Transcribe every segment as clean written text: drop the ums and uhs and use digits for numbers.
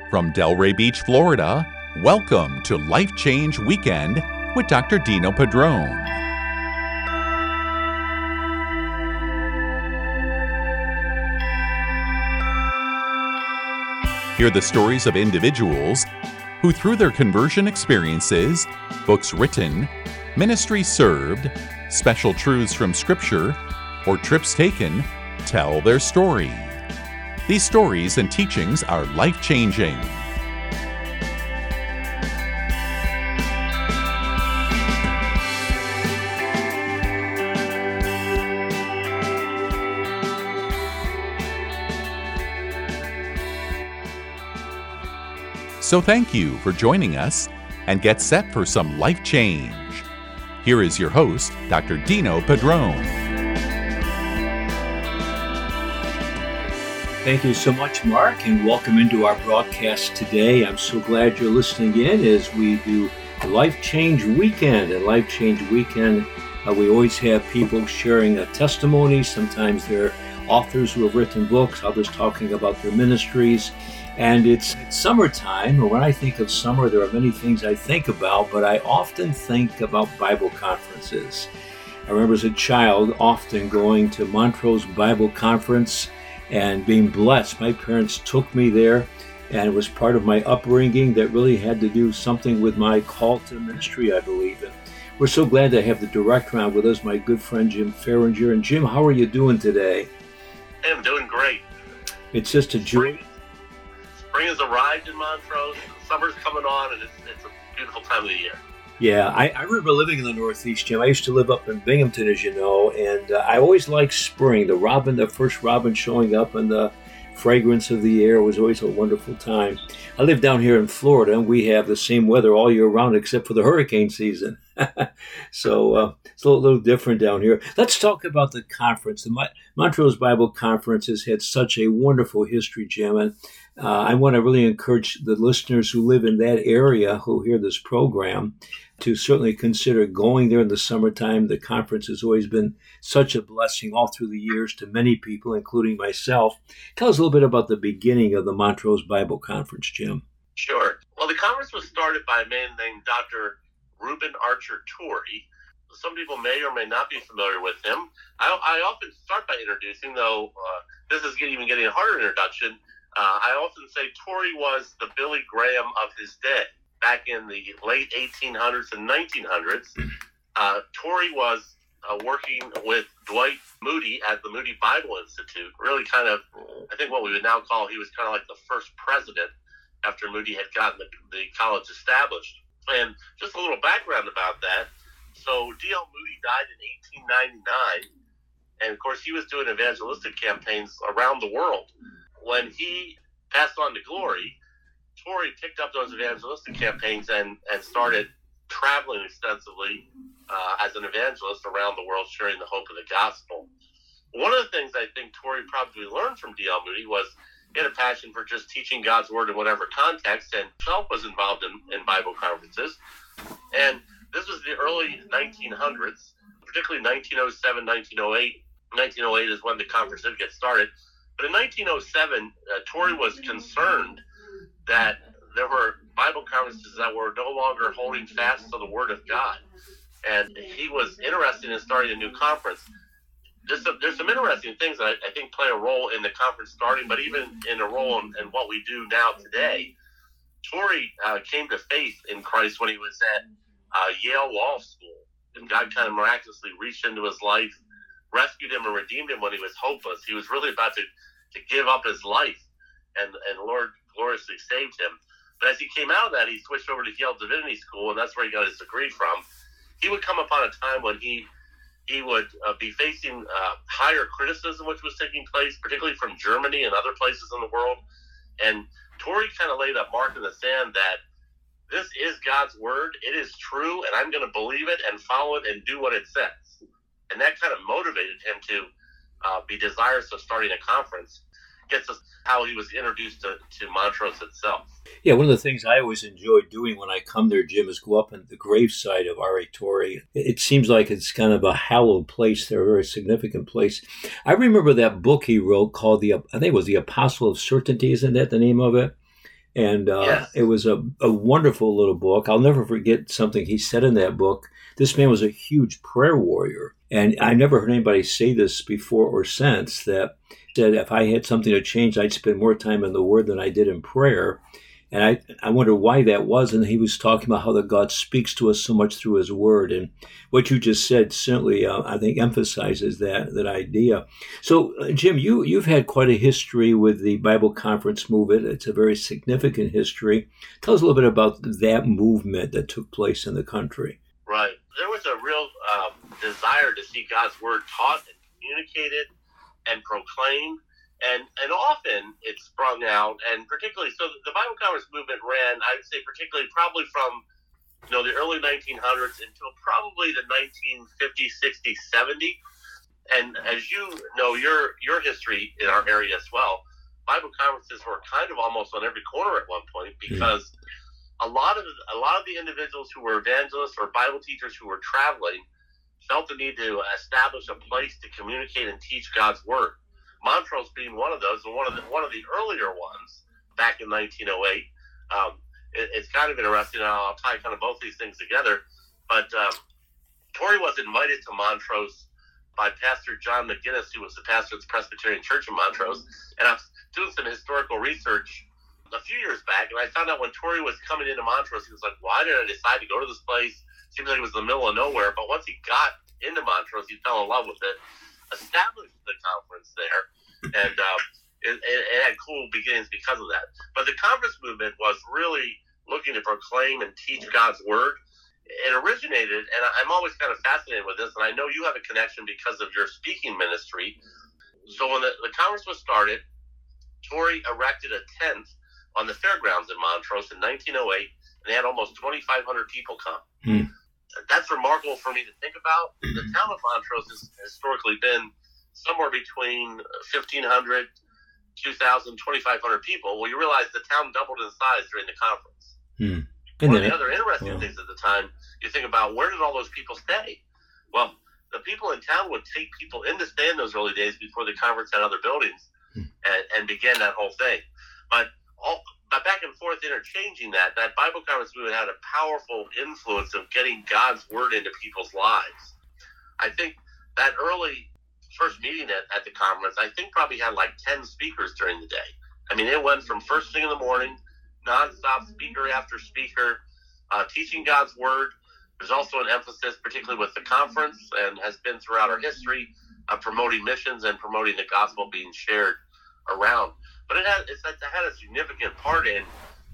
From Delray Beach, Florida, welcome to Life Change Weekend with Dr. Dino Padrone. Hear the stories of individuals who, through their conversion experiences, books written, ministry served, special truths from Scripture, or trips taken, tell their story. These stories and teachings are life-changing. So thank you for joining us, and get set for some life change. Here is your host, Dr. Dino Padrone. Thank you so much, Mark, and welcome into our broadcast today. I'm so glad you're listening in as we do Life Change Weekend. And Life Change Weekend, we always have people sharing testimonies. Sometimes they're authors who have written books, others talking about their ministries. And it's summertime, and when I think of summer, there are many things I think about, but I often think about Bible conferences. I remember as a child often going to Montrose Bible Conference and being blessed. My parents took me there, and it was part of my upbringing that really had to do something with my call to ministry, I believe. And we're so glad to have the director on with us, my good friend Jim Farringer. And Jim, how are you doing today? I'm doing great. It's just a joy. Spring has arrived in Montrose. Summer's coming on, and it's a beautiful time of the year. Yeah, I remember living in the Northeast, Jim. I used to live up in Binghamton, as you know, and I always liked spring. The first robin showing up, and the fragrance of the air was always a wonderful time. I live down here in Florida, and we have the same weather all year round except for the hurricane season. So it's a little different down here. Let's talk about the conference. The Montrose Bible Conference has had such a wonderful history, Jim, and I want to really encourage the listeners who live in that area who hear this program to certainly consider going there in the summertime. The conference has always been such a blessing all through the years to many people, including myself. Tell us a little bit about the beginning of the Montrose Bible Conference, Jim. Sure. Well, the conference was started by a man named Dr. Reuben Archer Torrey. Some people may or may not be familiar with him. I often start by introducing, though this is getting a harder introduction. I often say Torrey was the Billy Graham of his day. Back in the late 1800s and 1900s, Torrey was working with Dwight Moody at the Moody Bible Institute. Really kind of, I think what we would now call, he was kind of like the first president after Moody had gotten the college established. And just a little background about that. So D.L. Moody died in 1899, and of course he was doing evangelistic campaigns around the world. When he passed on to glory, Torrey picked up those evangelistic campaigns and started traveling extensively as an evangelist around the world, sharing the hope of the gospel. One of the things I think Torrey probably learned from D.L. Moody was he had a passion for just teaching God's word in whatever context, and himself was involved in Bible conferences. And this was the early 1900s, particularly 1907, 1908. 1908 is when the conference did get started. But in 1907, Torrey was concerned that there were Bible conferences that were no longer holding fast to the Word of God. And he was interested in starting a new conference. There's some interesting things that I think play a role in the conference starting, but even in a role in what we do now today. Torrey came to faith in Christ when he was at Yale Law School. And God kind of miraculously reached into his life, rescued him and redeemed him when he was hopeless. He was really about to give up his life, and the Lord gloriously saved him. But as he came out of that, he switched over to Yale Divinity School, and that's where he got his degree from. He would come upon a time when he would be facing higher criticism, which was taking place, particularly from Germany and other places in the world. And Torrey kind of laid a mark in the sand that this is God's word, it is true, and I'm going to believe it and follow it and do what it says. And that kind of motivated him to be desirous of starting a conference. Gets us how he was introduced to Montrose itself. Yeah, one of the things I always enjoy doing when I come there, Jim, is go up in the gravesite of R.A. Torrey. It seems like it's kind of a hallowed place there, a very significant place. I remember that book he wrote called I think it was The Apostle of Certainty, isn't that the name of it? And Yes. it was a wonderful little book. I'll never forget something he said in that book. This man was a huge prayer warrior. And I never heard anybody say this before or since, that said if I had something to change, I'd spend more time in the Word than I did in prayer. And I wonder why that was. And he was talking about how that God speaks to us so much through His Word. And what you just said certainly, I think, emphasizes that idea. So, Jim, you've had quite a history with the Bible Conference movement. It's a very significant history. Tell us a little bit about that movement that took place in the country. Right. There was a real desire to see God's Word taught and communicated and proclaimed. And often it sprung out, and particularly, so the Bible Conference movement ran, I'd say particularly probably from, the early 1900s until probably the 1950s, 60s, 70s. And as you know, your history in our area as well, Bible conferences were kind of almost on every corner at one point, because a lot of the individuals who were evangelists or Bible teachers who were traveling felt the need to establish a place to communicate and teach God's Word. Montrose being one of those, and one of the earlier ones back in 1908. It's kind of interesting. I'll tie kind of both these things together. But Torrey was invited to Montrose by Pastor John McGinnis, who was the pastor of the Presbyterian Church in Montrose. And I was doing some historical research a few years back, and I found out when Torrey was coming into Montrose, he was like, "Why did I decide to go to this place? Seems like it was in the middle of nowhere." But once he got into Montrose, he fell in love with it, established the conference there, and it had cool beginnings because of that. But the conference movement was really looking to proclaim and teach God's Word. It originated, and I'm always kind of fascinated with this, and I know you have a connection because of your speaking ministry. So when the conference was started, Torrey erected a tent on the fairgrounds in Montrose in 1908, and they had almost 2,500 people come. That's remarkable for me to think about. The town of Montrose has historically been somewhere between 1,500, 2,000, 2,500 people. Well, you realize the town doubled in size during the conference. One of the other interesting things at the time, you think about, where did all those people stay? Well, the people in town would take people in to stay in those early days before the conference had other buildings and began that whole thing. But back and forth interchanging that Bible conference movement had a powerful influence of getting God's Word into people's lives. I think that early first meeting at the conference, I think probably had like 10 speakers during the day. I mean, it went from first thing in the morning, nonstop, speaker after speaker, teaching God's Word. There's also an emphasis, particularly with the conference, and has been throughout our history, of promoting missions and promoting the gospel being shared around. But it had a significant part in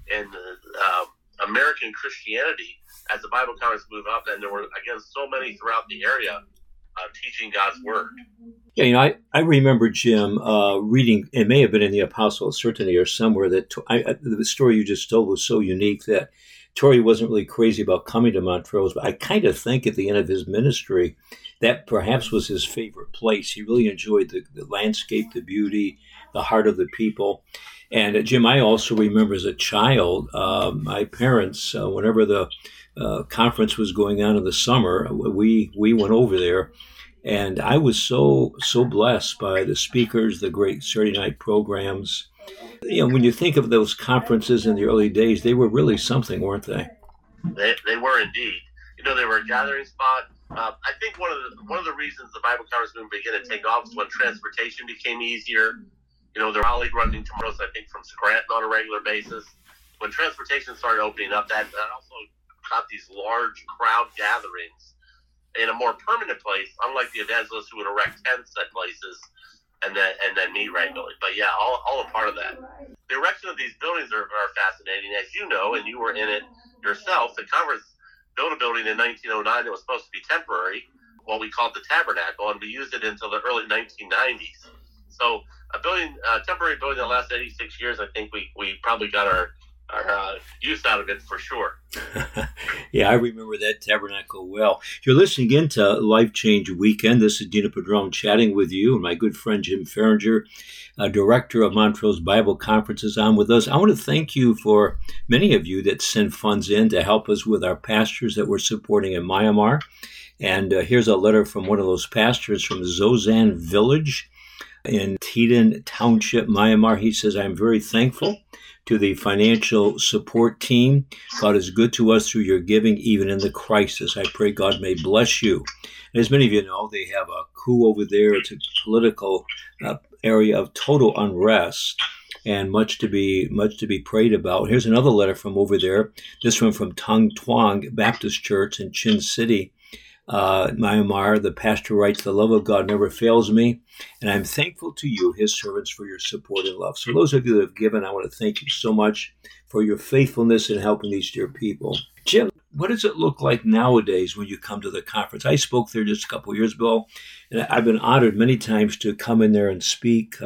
American Christianity as the Bible conference moved up, and there were, again, so many throughout the area teaching God's Word. Yeah, I remember, Jim, reading, it may have been in the Apostles, certainly, or somewhere, that the story you just told was so unique that Torrey wasn't really crazy about coming to Montrose, but I kind of think at the end of his ministry, that perhaps was his favorite place. He really enjoyed the landscape, the beauty, the heart of the people. And Jim, I also remember as a child, my parents, whenever the conference was going on in the summer, we went over there. And I was so blessed by the speakers, the great Saturday night programs. When you think of those conferences in the early days, they were really something, weren't they? They were indeed. They were a gathering spot. I think one of the reasons the Bible conference movement began to take off was when transportation became easier. The Raleigh running to Montrose, I think, from Scranton on a regular basis. When transportation started opening up, that also got these large crowd gatherings in a more permanent place, unlike the evangelists who would erect tents at places and then meet regularly. But yeah, all a part of that. The erection of these buildings are fascinating. As you know, and you were in it yourself, the conference built a building in 1909 that was supposed to be temporary, what we called the Tabernacle, and we used it until the early 1990s. So a temporary building that lasted 86 years, I think we probably got our use out of it for sure. Yeah, I remember that Tabernacle well. You're listening in to Life Change Weekend. This is Dino Padron chatting with you, and my good friend Jim Farringer, director of Montrose Bible Conferences, on with us. I want to thank you for many of you that send funds in to help us with our pastors that we're supporting in Myanmar. And here's a letter from one of those pastors from Zozan Village in Teton Township, Myanmar. He says, "I'm very thankful to the financial support team. God is good to us through your giving, even in the crisis. I pray God may bless you. And as many of you know, they have a coup over there. It's a political area of total unrest, and much to be prayed about. Here's another letter from over there. This one from Tung Tuong Baptist Church in Chin City, Myanmar. The pastor writes, "The love of God never fails me, and I'm thankful to you, his servants, for your support and love." So those of you that have given, I want to thank you so much for your faithfulness in helping these dear people. Jim, what does it look like nowadays when you come to the conference? I spoke there just a couple of years ago, and I've been honored many times to come in there and speak.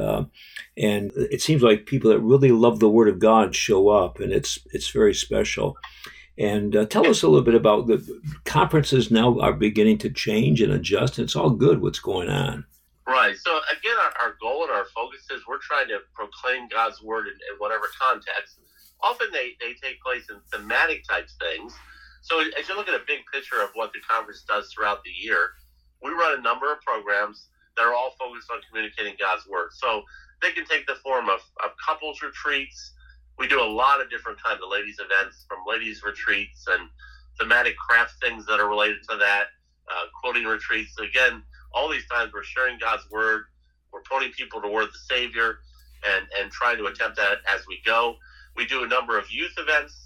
And it seems like people that really love the Word of God show up, and it's very special. And tell us a little bit about the conferences now are beginning to change and adjust. And it's all good what's going on. Right. So again, our goal and our focus is we're trying to proclaim God's Word in whatever context. Often they take place in thematic type things. So as you look at a big picture of what the conference does throughout the year, we run a number of programs that are all focused on communicating God's Word. So they can take the form of couples retreats. We do a lot of different kinds of ladies events, from ladies retreats and thematic craft things that are related to that, quoting retreats. Again, all these times we're sharing God's Word, we're pointing people toward the Savior, and trying to attempt that as we go. We do a number of youth events,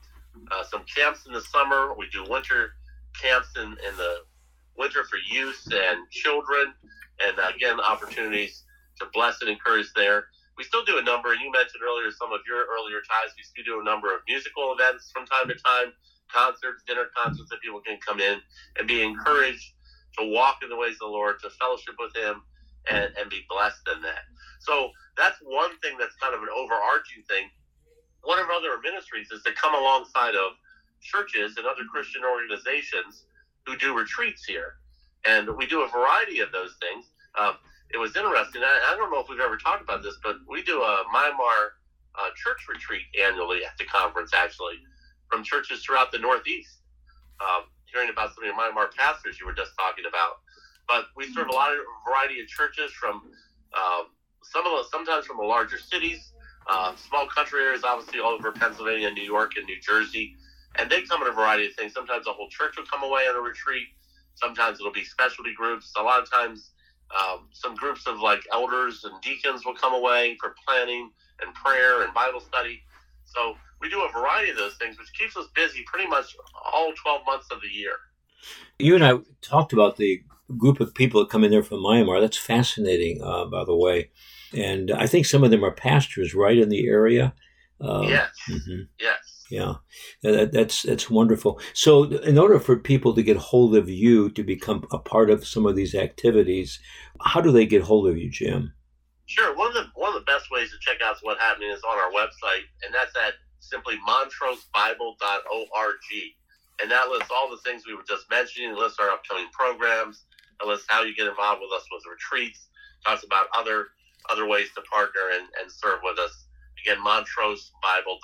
some camps in the summer. We do winter camps in the winter for youth and children, and again, opportunities to bless and encourage there. We still do a number, and you mentioned earlier some of your earlier ties. We still do a number of musical events from time to time, concerts, dinner concerts that people can come in and be encouraged to walk in the ways of the Lord, to fellowship with Him, and be blessed in that. So that's one thing that's kind of an overarching thing. One of our other ministries is to come alongside of churches and other Christian organizations who do retreats here. And we do a variety of those things. It was interesting. I don't know if we've ever talked about this, but we do a Myanmar church retreat annually at the conference, actually, from churches throughout the Northeast. Hearing about some of your Myanmar pastors you were just talking about. But we serve a variety of churches from sometimes from the larger cities, small country areas, obviously all over Pennsylvania, New York, and New Jersey. And they come in a variety of things. Sometimes the whole church will come away on a retreat. Sometimes it'll be specialty groups. A lot of times some groups of like elders and deacons will come away for planning and prayer and Bible study. So we do a variety of those things, which keeps us busy pretty much all 12 months of the year. You and I talked about the group of people that come in there from Myanmar. That's fascinating, by the way. And I think some of them are pastors, right, in the area? Yes. Mm-hmm. Yes. Yeah, that's wonderful. So in order for people to get hold of you, to become a part of some of these activities, how do they get hold of you, Jim? Sure. One of the best ways to check out what's happening is on our website, and that's at simply montrosebible.org. And that lists all the things we were just mentioning. It lists our upcoming programs. It lists how you get involved with us with retreats. Talks about other ways to partner and serve with us. Again, montrosebible.org.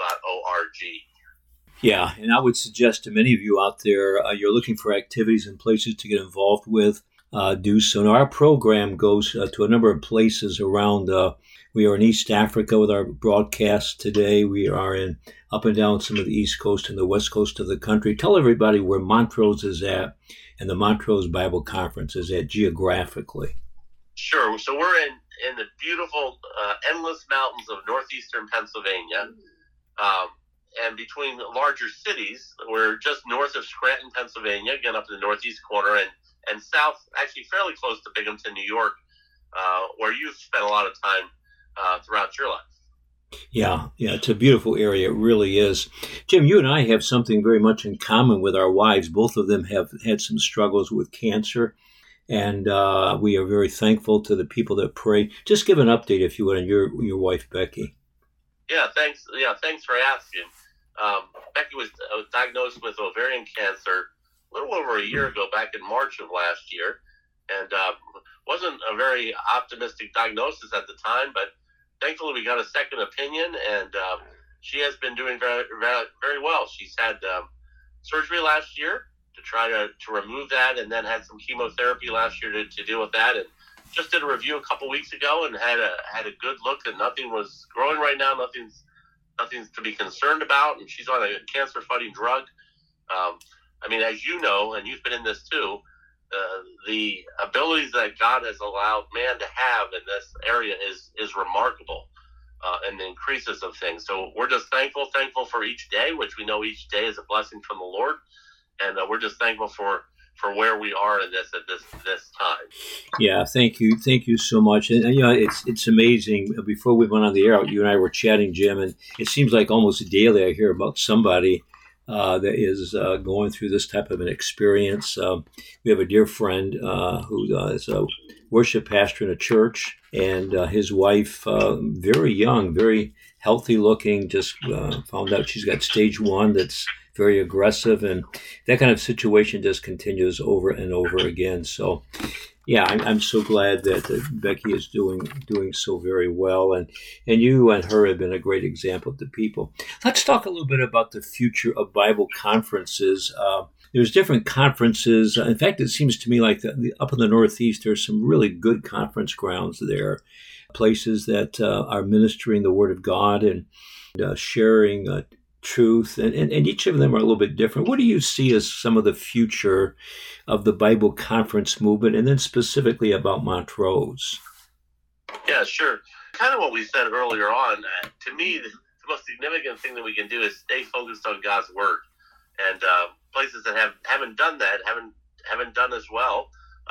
Yeah, and I would suggest to many of you out there, you're looking for activities and places to get involved with, do so. Now, our program goes to a number of places around. We are in East Africa with our broadcast today. We are up and down some of the East Coast and the West Coast of the country. Tell everybody where Montrose is at and the Montrose Bible Conference is at geographically. Sure. So we're in the beautiful endless mountains of northeastern Pennsylvania. And between larger cities, we're just north of Scranton, Pennsylvania, again up in the northeast corner, and south, actually fairly close to Binghamton, New York, where you've spent a lot of time throughout your life. Yeah, it's a beautiful area. It really is. Jim, you and I have something very much in common with our wives. Both of them have had some struggles with cancer, and we are very thankful to the people that pray. Just give an update, if you would, on your wife, Becky. Yeah, thanks for asking. Becky was diagnosed with ovarian cancer a little over a year ago, back in March of last year, and wasn't a very optimistic diagnosis at the time, but thankfully we got a second opinion, and she has been doing very, very, very well. She's had surgery last year to try to remove that, and then had some chemotherapy last year to deal with that, and just did a review a couple weeks ago and had a good look, and nothing was growing right now. Nothing's nothing to be concerned about, and she's on a cancer-fighting drug. I mean, as you know, and you've been in this too, the abilities that God has allowed man to have in this area is remarkable, and the increases of things. So we're just thankful for each day, which we know each day is a blessing from the Lord, and we're just thankful for where we are in this at this time. Yeah, thank you so much. And you know, it's amazing. Before we went on the air, you and I were chatting, Jim, and it seems like almost daily I hear about somebody that is going through this type of an experience. We have a dear friend who is a worship pastor in a church, and his wife, very young, very healthy looking, just found out she's got stage 1 that's very aggressive, and that kind of situation just continues over and over again. So, yeah, I'm so glad that Becky is doing so very well, and you and her have been a great example to people. Let's talk a little bit about the future of Bible conferences. There's different conferences. In fact, it seems to me like up in the Northeast, there's some really good conference grounds there, places that are ministering the Word of God and sharing truth, and each of them are a little bit different. What do you see as some of the future of the Bible conference movement, and then specifically about Montrose? Yeah, sure. Kind of what we said earlier on. To me, the most significant thing that we can do is stay focused on God's Word, and places that haven't done that haven't done as well.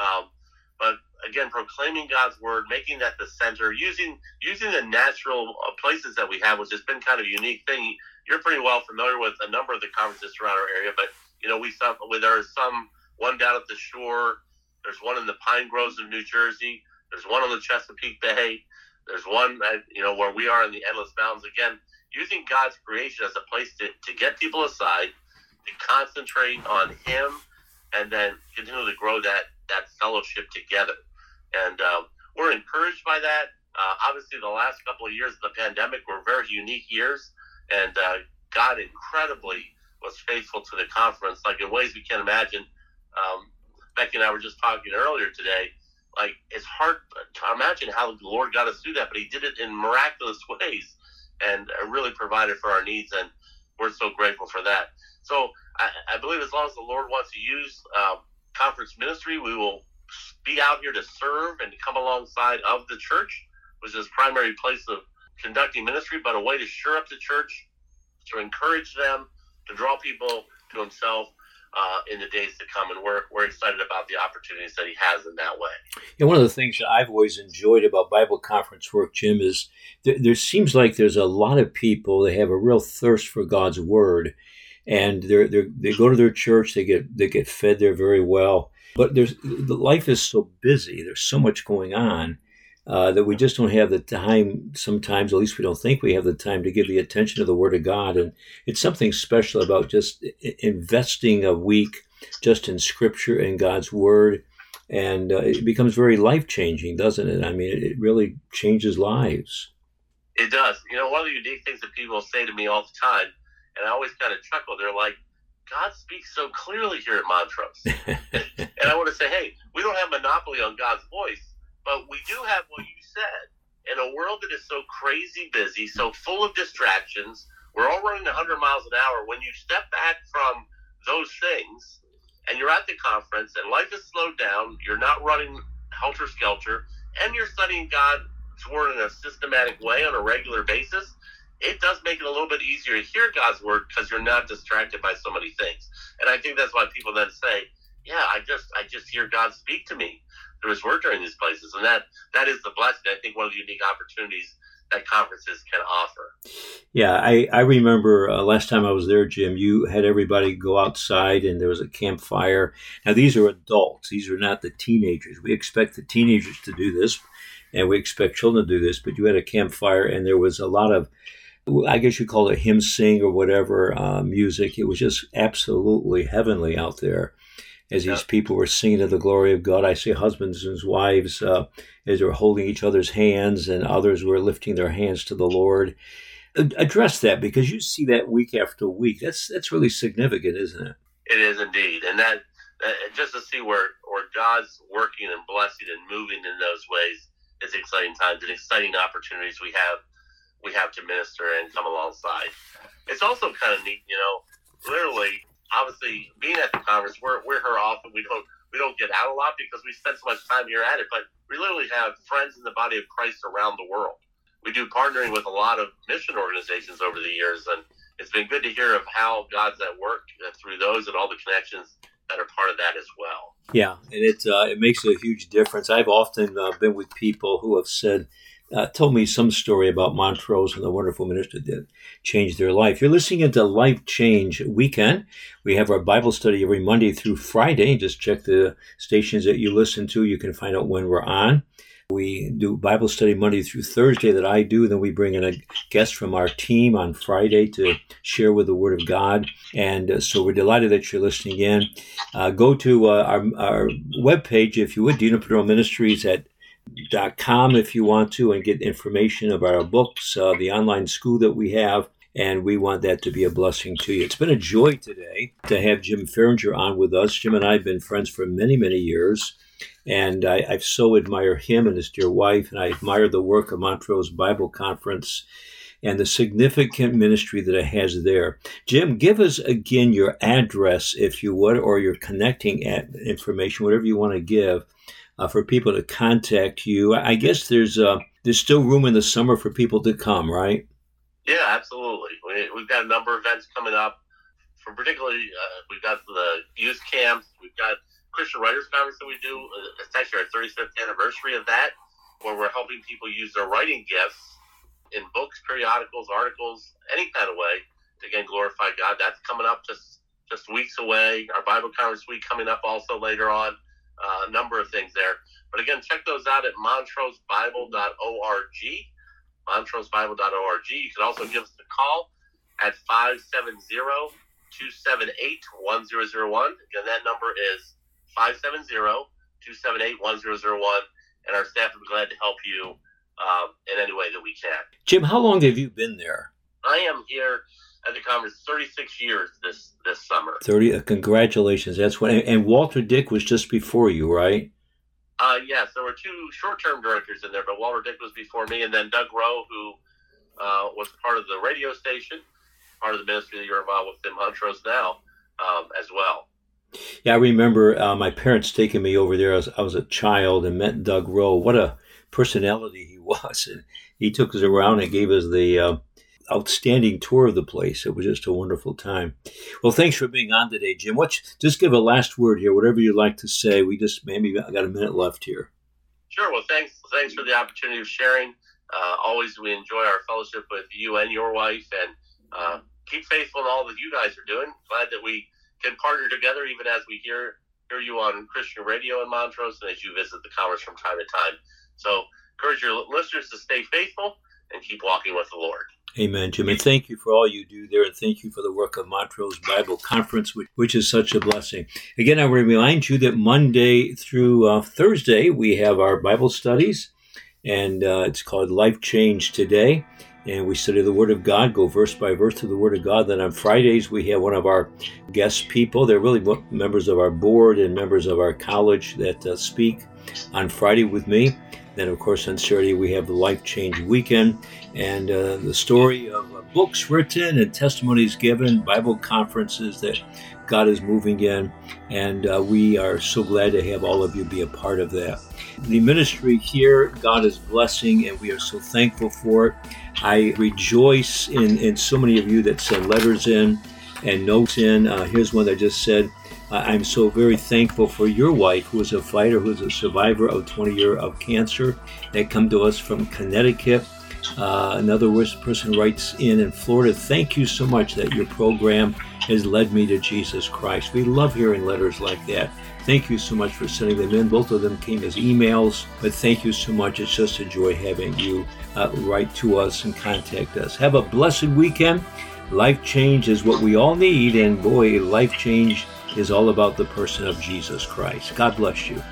But again, proclaiming God's Word, making that the center, using the natural places that we have, which has been kind of a unique thing. You're pretty well familiar with a number of the conferences around our area, but there's one down at the shore. There's one in the Pine Groves of New Jersey. There's one on the Chesapeake Bay. There's one where we are in the Endless Mountains. Again, using God's creation as a place to get people aside, to concentrate on Him, and then continue to grow that fellowship together. And we're encouraged by that. Obviously, the last couple of years of the pandemic were very unique years, and God incredibly was faithful to the conference, like in ways we can't imagine. Becky and I were just talking earlier today. Like, it's hard to imagine how the Lord got us through that, but He did it in miraculous ways and really provided for our needs, and we're so grateful for that. So I believe as long as the Lord wants to use conference ministry, we will be out here to serve and to come alongside of the church, which is primary place of conducting ministry, but a way to shore up the church, to encourage them, to draw people to Himself in the days to come. And we're excited about the opportunities that He has in that way. Yeah, one of the things that I've always enjoyed about Bible conference work, Jim, is there seems like there's a lot of people that have a real thirst for God's Word, and they go to their church, they get fed there very well. But life is so busy, there's so much going on, that we just don't have the time sometimes, at least we don't think we have the time to give the attention to the Word of God. And it's something special about just investing a week just in Scripture and God's Word. And it becomes very life-changing, doesn't it? I mean, it really changes lives. It does. One of the unique things that people say to me all the time, and I always kind of chuckle, they're like, God speaks so clearly here at Montrose. And I want to say, hey, we don't have monopoly on God's voice, but we do have what you said. In a world that is so crazy busy, so full of distractions, we're all running 100 miles an hour. When you step back from those things and you're at the conference and life is slowed down, you're not running helter-skelter, and you're studying God's Word in a systematic way on a regular basis, it does make it a little bit easier to hear God's Word because you're not distracted by so many things. And I think that's why people then say, yeah, I just hear God speak to me through His Word during these places. And that is the blessing, I think, one of the unique opportunities that conferences can offer. Yeah, I remember last time I was there, Jim, you had everybody go outside and there was a campfire. Now, these are adults. These are not the teenagers. We expect the teenagers to do this, and we expect children to do this, but you had a campfire and there was a lot of, I guess you call it hymn sing or whatever, music. It was just absolutely heavenly out there as these people were singing to the glory of God. I see husbands and wives as they were holding each other's hands, and others were lifting their hands to the Lord. Address that, because you see that week after week. That's really significant, isn't it? It is indeed. And that just to see where God's working and blessing and moving in those ways is exciting times and exciting opportunities we have we have to minister and come alongside. It's also kind of neat, literally, obviously, being at the conference, we're here often. We don't get out a lot because we spend so much time here at it, but we literally have friends in the body of Christ around the world. We do partnering with a lot of mission organizations over the years, and it's been good to hear of how God's at work through those and all the connections that are part of that as well. Yeah, and it makes a huge difference. I've often been with people who have said, told me some story about Montrose and the wonderful minister that changed their life. You're listening into Life Change Weekend. We have our Bible study every Monday through Friday. Just check the stations that you listen to. You can find out when we're on. We do Bible study Monday through Thursday that I do. Then we bring in a guest from our team on Friday to share with the Word of God. And so we're delighted that you're listening in. Go to our webpage, if you would, DinoPadron.com if you want to, and get information about our books, the online school that we have. And we want that to be a blessing to you. It's been a joy today to have Jim Farringer on with us. Jim and I have been friends for many, many years. And I so admire him and his dear wife, and I admire the work of Montrose Bible Conference and the significant ministry that it has there. Jim, give us again your address, if you would, or your connecting information, whatever you want to give, for people to contact you. I guess there's still room in the summer for people to come, right? Yeah, absolutely. We've got a number of events coming up. For particularly, we've got the youth camps. We've got Christian Writers Conference that we do. It's actually our 35th anniversary of that, where we're helping people use their writing gifts in books, periodicals, articles, any kind of way to, again, glorify God. That's coming up just weeks away. Our Bible Conference week coming up also later on. A number of things there. But again, check those out at montrosebible.org. montrosebible.org. You can also give us a call at 570-278-1001. Again, that number is 570-278-1001, and our staff will be glad to help you in any way that we can. Jim, how long have you been there? I am here at the conference 36 years this summer. 30. Congratulations. That's when. And Walter Dick was just before you, right? Yes, there were two short-term directors in there, but Walter Dick was before me, and then Doug Rowe, who was part of the radio station, part of the ministry that you're involved with in Montrose now, as well. Yeah, I remember my parents taking me over there as I was a child and met Doug Rowe. What a personality he was. And he took us around and gave us the outstanding tour of the place. It was just a wonderful time. Well, thanks for being on today, Jim. Just give a last word here, whatever you'd like to say. We just maybe got a minute left here. Sure. Well, thanks for the opportunity of sharing. Always we enjoy our fellowship with you and your wife, and keep faithful in all that you guys are doing. Glad that we can partner together, even as we hear you on Christian radio in Montrose and as you visit the conference from time to time. So encourage your listeners to stay faithful and keep walking with the Lord. Amen, Jim. And thank you for all you do there, and thank you for the work of Montrose Bible Conference, which is such a blessing. Again, I want to remind you that Monday through Thursday, we have our Bible studies, and it's called Life Change Today. And we study the Word of God, go verse by verse through the Word of God. Then on Fridays, we have one of our guest people. They're really members of our board and members of our college that speak on Friday with me. Then, of course, on Saturday, we have the Life Change Weekend and the story of books written and testimonies given, Bible conferences that God is moving in. And we are so glad to have all of you be a part of that. The ministry here, God is blessing, and we are so thankful for it. I rejoice in so many of you that send letters in and notes in. Here's one that just said, I'm so very thankful for your wife, who is a fighter, who is a survivor of 20 years of cancer, that come to us from Connecticut. Another person writes in Florida, thank you so much that your program has led me to Jesus Christ. We love hearing letters like that. Thank you so much for sending them in. Both of them came as emails, but thank you so much. It's just a joy having you write to us and contact us. Have a blessed weekend. Life change is what we all need, and boy, life change is all about the person of Jesus Christ. God bless you.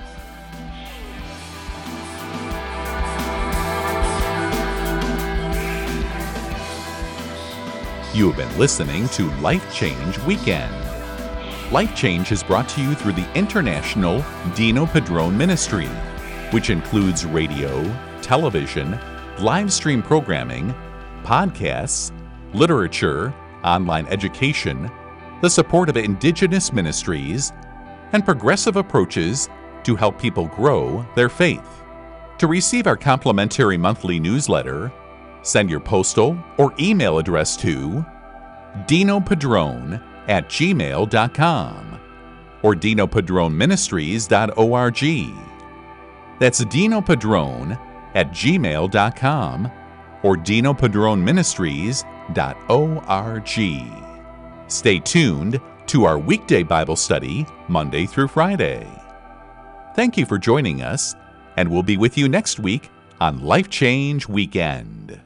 You have been listening to Life Change Weekend. Life Change is brought to you through the International Dino Padron Ministry, which includes radio, television, live stream programming, podcasts, literature, online education, the support of Indigenous ministries, and progressive approaches to help people grow their faith. To receive our complimentary monthly newsletter, send your postal or email address to dinopadron@gmail.com or dinopadronministries.org. That's dinopadron@gmail.com or dinopadronministries.org. Stay tuned to our weekday Bible study Monday through Friday. Thank you for joining us, and we'll be with you next week on Life Change Weekend.